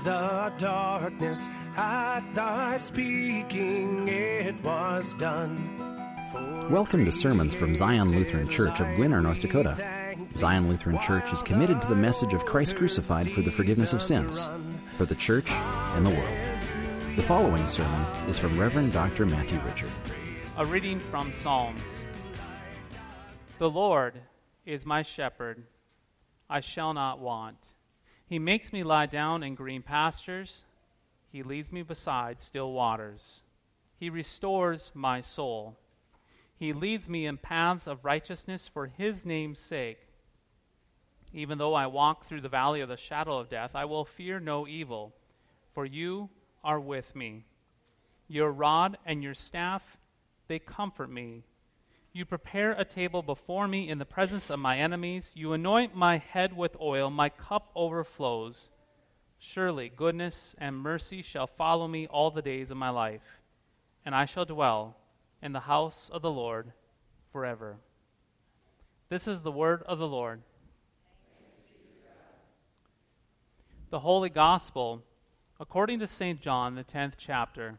the darkness, at thy speaking it was done. Welcome to sermons from Zion Lutheran Church of Gwinner, North Dakota. Zion Lutheran Church is committed to the message of Christ crucified for the forgiveness of sins, for the church and the world. The following sermon is from Reverend Dr. Matthew Richard. A reading from Psalms. The Lord is my shepherd, I shall not want. He makes me lie down in green pastures. He leads me beside still waters. He restores my soul. He leads me in paths of righteousness for his name's sake. Even though I walk through the valley of the shadow of death, I will fear no evil, for you are with me. Your rod and your staff, they comfort me. You prepare a table before me in the presence of my enemies. You anoint my head with oil. My cup overflows. Surely goodness and mercy shall follow me all the days of my life, and I shall dwell in the house of the Lord forever. This is the word of the Lord. The Holy Gospel according to St. John, the 10th chapter.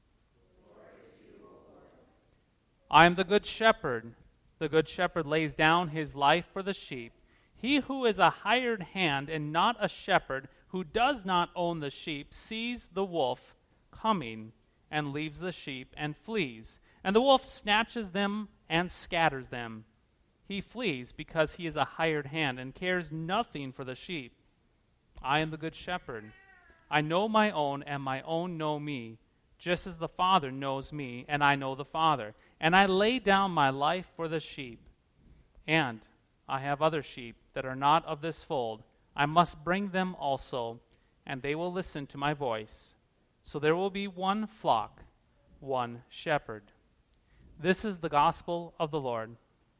I am the good shepherd. The good shepherd lays down his life for the sheep. He who is a hired hand and not a shepherd, who does not own the sheep, sees the wolf coming and leaves the sheep and flees. And the wolf snatches them and scatters them. He flees because he is a hired hand and cares nothing for the sheep. I am the good shepherd. I know my own, and my own know me, just as the Father knows me, and I know the Father. And I lay down my life for the sheep. And I have other sheep that are not of this fold. I must bring them also, and they will listen to my voice. So there will be one flock, one shepherd. This is the gospel of the Lord.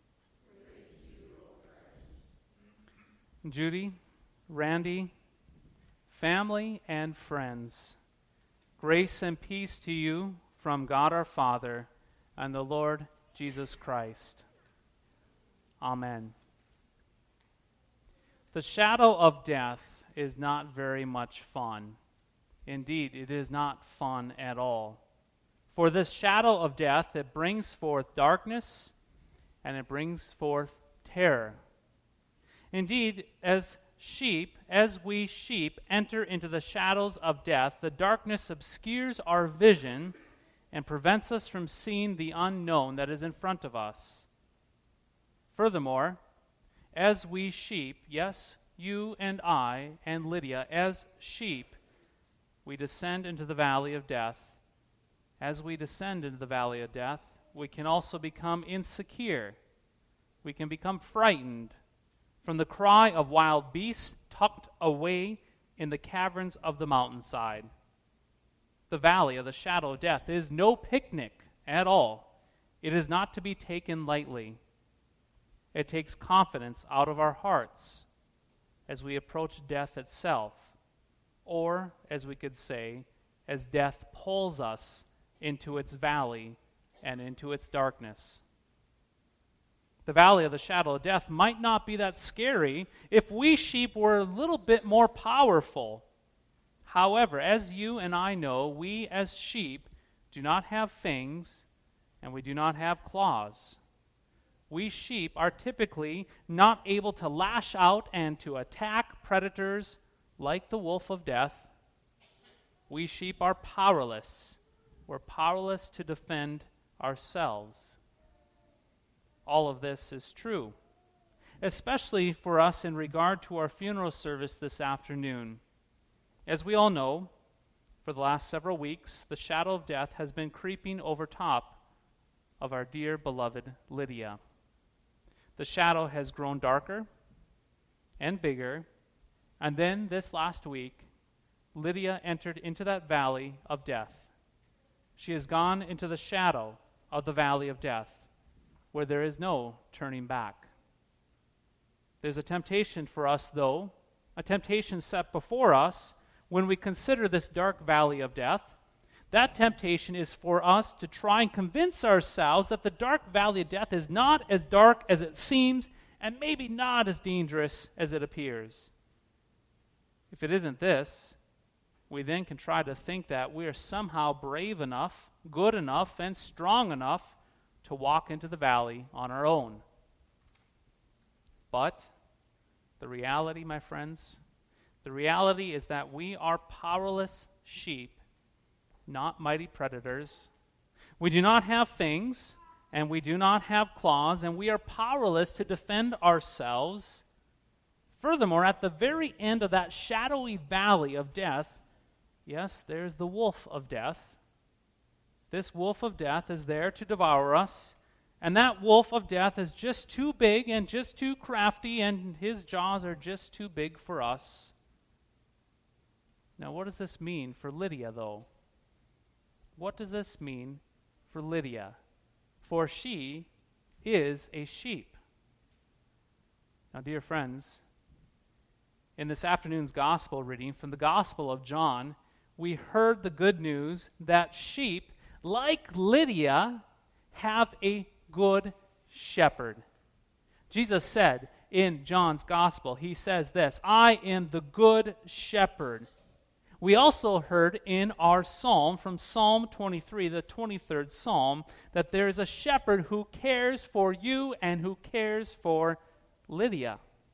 Judy, Randy, family and friends, grace and peace to you from God our Father and the Lord Jesus Christ. Amen. The shadow of death is not very much fun. Indeed, it is not fun at all. For this shadow of death, it brings forth darkness and it brings forth terror. Indeed, as we sheep enter into the shadows of death, the darkness obscures our vision and prevents us from seeing the unknown that is in front of us. Furthermore, as we sheep, yes, you and I and Lydia, as sheep, we descend into the valley of death. As we descend into the valley of death, we can also become insecure. We can become frightened from the cry of wild beasts tucked away in the caverns of the mountainside. The valley of the shadow of death is no picnic at all. It is not to be taken lightly. It takes confidence out of our hearts as we approach death itself, or, as we could say, as death pulls us into its valley and into its darkness. The valley of the shadow of death might not be that scary if we sheep were a little bit more powerful. However, as you and I know, we as sheep do not have fangs and we do not have claws. We sheep are typically not able to lash out and to attack predators like the wolf of death. We sheep are powerless. We're powerless to defend ourselves. All of this is true, especially for us in regard to our funeral service this afternoon. As we all know, for the last several weeks, the shadow of death has been creeping over top of our dear beloved Lydia. The shadow has grown darker and bigger, and then this last week, Lydia entered into that valley of death. She has gone into the shadow of the valley of death, where there is no turning back. There's a temptation for us, though, a temptation set before us when we consider this dark valley of death. That temptation is for us to try and convince ourselves that the dark valley of death is not as dark as it seems and maybe not as dangerous as it appears. If it isn't this, we then can try to think that we are somehow brave enough, good enough, and strong enough to walk into the valley on our own. But the reality, my friends, the reality is that we are powerless sheep, not mighty predators. We do not have fangs, and we do not have claws, and we are powerless to defend ourselves. Furthermore, at the very end of that shadowy valley of death, yes, there's the wolf of death. This wolf of death is there to devour us, and that wolf of death is just too big and just too crafty, and his jaws are just too big for us. Now, what does this mean for Lydia, though? What does this mean for Lydia? For she is a sheep. Now, dear friends, in this afternoon's gospel reading from the Gospel of John, we heard the good news that sheep, like Lydia, have a good shepherd. Jesus said in John's Gospel, he says this, "I am the good shepherd." We also heard in our psalm, from Psalm 23, the 23rd Psalm, that there is a shepherd who cares for you and who cares for Lydia.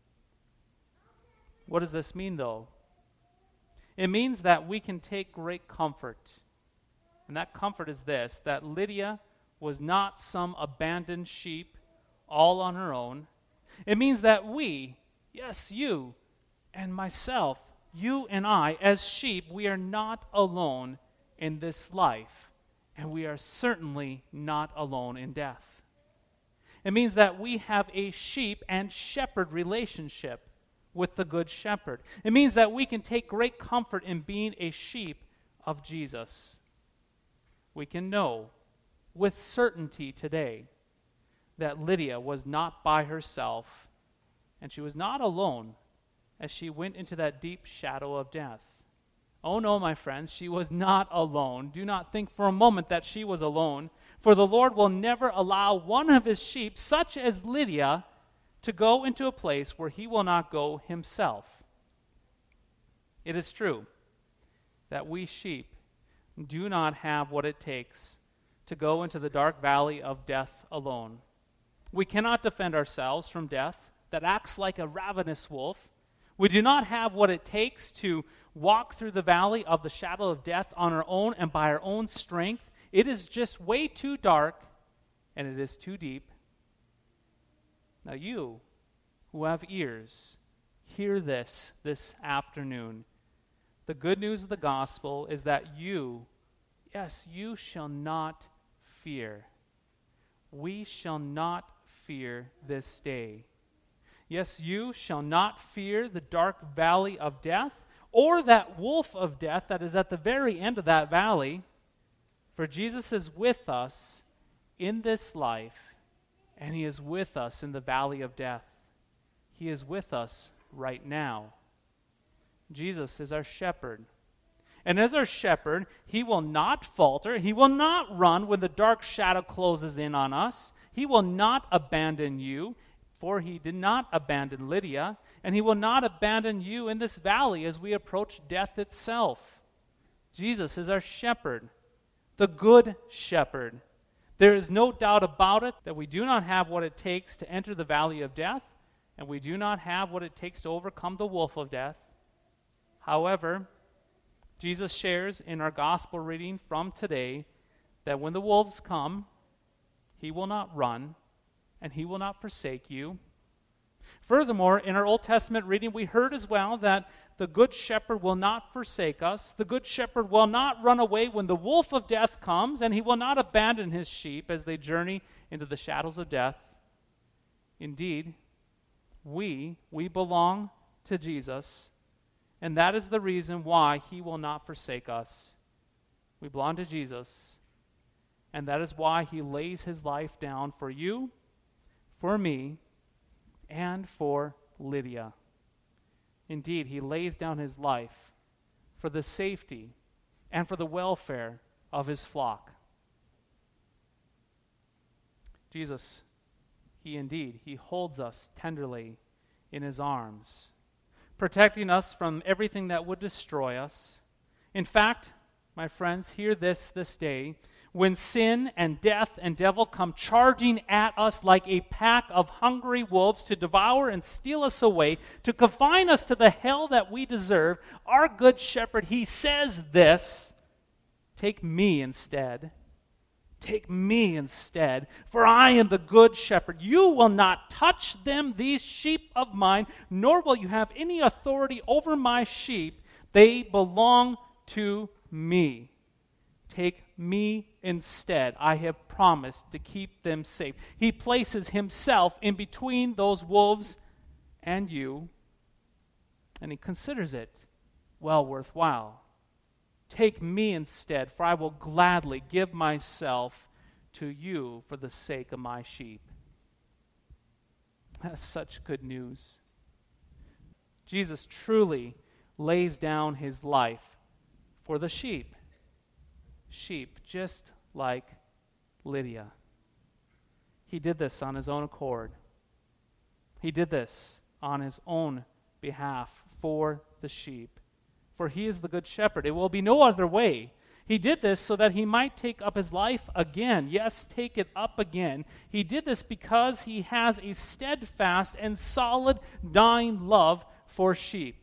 What does this mean, though? It means that we can take great comfort. And that comfort is this, that Lydia was not some abandoned sheep all on her own. It means that we, yes, you and myself, you and I, as sheep, we are not alone in this life, and we are certainly not alone in death. It means that we have a sheep and shepherd relationship with the Good Shepherd. It means that we can take great comfort in being a sheep of Jesus. We can know with certainty today that Lydia was not by herself, and she was not alone as she went into that deep shadow of death. Oh no, my friends, she was not alone. Do not think for a moment that she was alone, for the Lord will never allow one of his sheep, such as Lydia, to go into a place where he will not go himself. It is true that we sheep do not have what it takes to go into the dark valley of death alone. We cannot defend ourselves from death that acts like a ravenous wolf. We do not have what it takes to walk through the valley of the shadow of death on our own and by our own strength. It is just way too dark, and it is too deep. Now you, who have ears, hear this afternoon. The good news of the gospel is that you, yes, you shall not fear. We shall not fear this day. Yes, you shall not fear the dark valley of death or that wolf of death that is at the very end of that valley, for Jesus is with us in this life, and he is with us in the valley of death. He is with us right now. Jesus is our shepherd. And as our shepherd, he will not falter. He will not run when the dark shadow closes in on us. He will not abandon you. For he did not abandon Lydia, and he will not abandon you in this valley as we approach death itself. Jesus is our shepherd, the good shepherd. There is no doubt about it that we do not have what it takes to enter the valley of death, and we do not have what it takes to overcome the wolf of death. However, Jesus shares in our gospel reading from today that when the wolves come, he will not run, and he will not forsake you. Furthermore, in our Old Testament reading, we heard as well that the Good Shepherd will not forsake us. The Good Shepherd will not run away when the wolf of death comes, and he will not abandon his sheep as they journey into the shadows of death. Indeed, we belong to Jesus, and that is the reason why he will not forsake us. We belong to Jesus, and that is why he lays his life down for you, for me, and for Lydia. Indeed, he lays down his life for the safety and for the welfare of his flock. Jesus, he holds us tenderly in his arms, protecting us from everything that would destroy us. In fact, my friends, hear this day. When sin and death and devil come charging at us like a pack of hungry wolves to devour and steal us away, to confine us to the hell that we deserve, our good shepherd, he says this, take me instead. Take me instead, for I am the good shepherd. You will not touch them, these sheep of mine, nor will you have any authority over my sheep. They belong to me. Take me instead. I have promised to keep them safe. He places himself in between those wolves and you, and he considers it well worthwhile. Take me instead, for I will gladly give myself to you for the sake of my sheep. That's such good news. Jesus truly lays down his life for the sheep. Sheep, just like Lydia. He did this on his own accord. He did this on his own behalf for the sheep. For he is the good shepherd. It will be no other way. He did this so that he might take up his life again. Yes, take it up again. He did this because he has a steadfast and solid, dying love for sheep.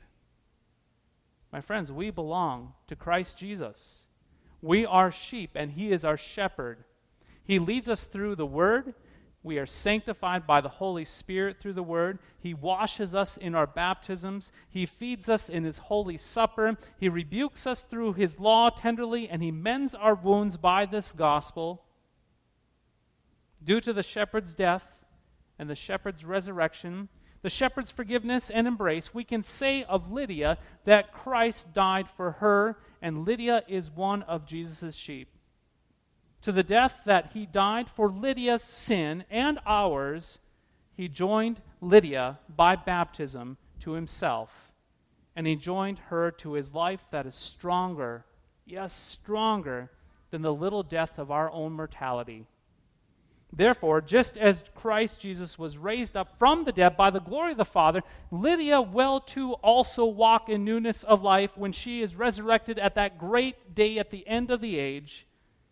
My friends, we belong to Christ Jesus. We are sheep, and he is our shepherd. He leads us through the Word. We are sanctified by the Holy Spirit through the Word. He washes us in our baptisms. He feeds us in his Holy Supper. He rebukes us through his law tenderly, and he mends our wounds by this gospel. Due to the shepherd's death and the shepherd's resurrection, the shepherd's forgiveness and embrace, we can say of Lydia that Christ died for her, and Lydia is one of Jesus' sheep. To the death that he died for Lydia's sin and ours, he joined Lydia by baptism to himself, and he joined her to his life that is stronger, yes, stronger than the little death of our own mortality. Therefore, just as Christ Jesus was raised up from the dead by the glory of the Father, Lydia will too also walk in newness of life when she is resurrected at that great day at the end of the age.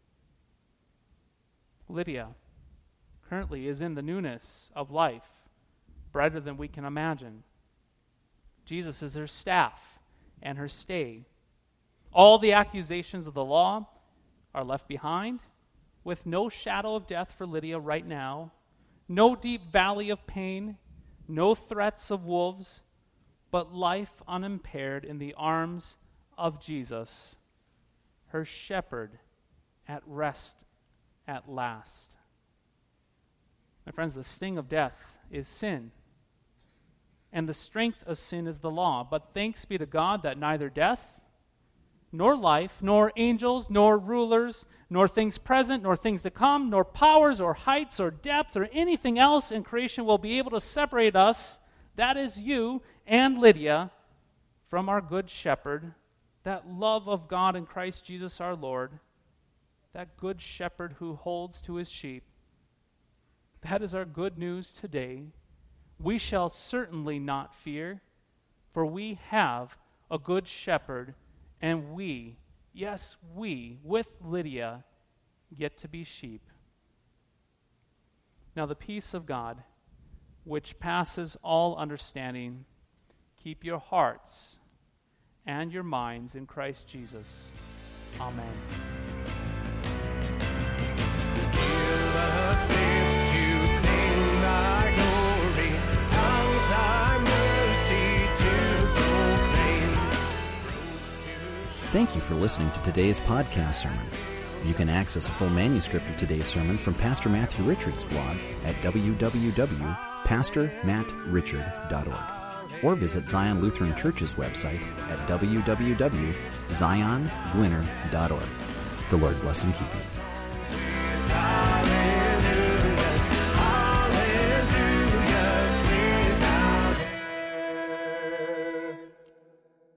Lydia currently is in the newness of life, brighter than we can imagine. Jesus is her staff and her stay. All the accusations of the law are left behind, with no shadow of death for Lydia right now, no deep valley of pain, no threats of wolves, but life unimpaired in the arms of Jesus, her shepherd, at rest at last. My friends, the sting of death is sin, and the strength of sin is the law. But thanks be to God that neither death, nor life, nor angels, nor rulers, nor things present, nor things to come, nor powers, or heights, or depth, or anything else in creation will be able to separate us, that is you and Lydia, from our good shepherd, that love of God in Christ Jesus our Lord, that good shepherd who holds to his sheep. That is our good news today. We shall certainly not fear, for we have a good shepherd, and we, yes, we, with Lydia, get to be sheep. Now the peace of God, which passes all understanding, keep your hearts and your minds in Christ Jesus. Amen. Give us lips to sing thy glory, tongues thy mercy to proclaim. Thank you for listening to today's podcast sermon. You can access a full manuscript of today's sermon from Pastor Matthew Richard's blog at www.pastormattrichard.org or visit Zion Lutheran Church's website at www.ziongwinner.org. The Lord bless and keep you.